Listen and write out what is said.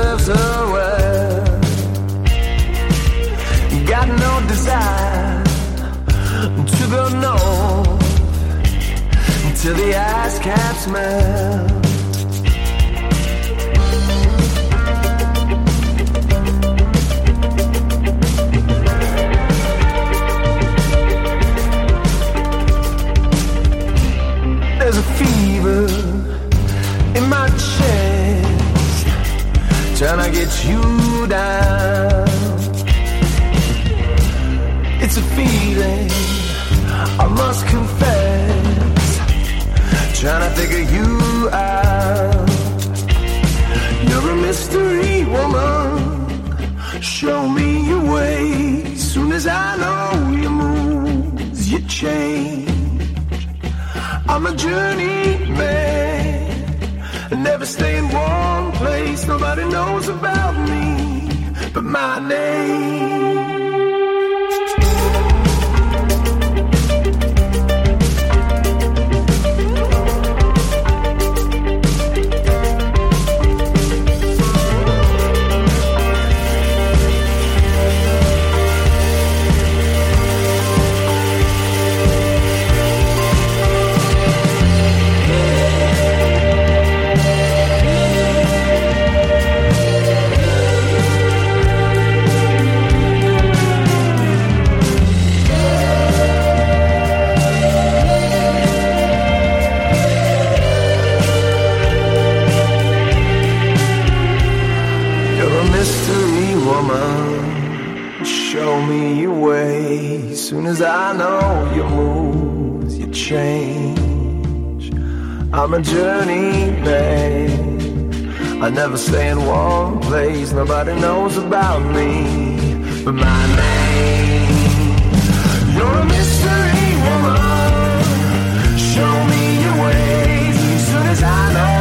serves her well. Got no desire to go north till the ice caps melt. There's a fever in my chest, trying to get you down. It's a feeling, I must confess, trying to figure you out. You're a mystery woman, show me your way. Soon as I know your moves, you change. I'm a journeyman, never stay in one place. Nobody knows about me but my name. Soon as I know your moves, you change. I'm a journeyman, I never stay in one place. Nobody knows about me but my name. You're a mystery woman, show me your ways. Soon as I know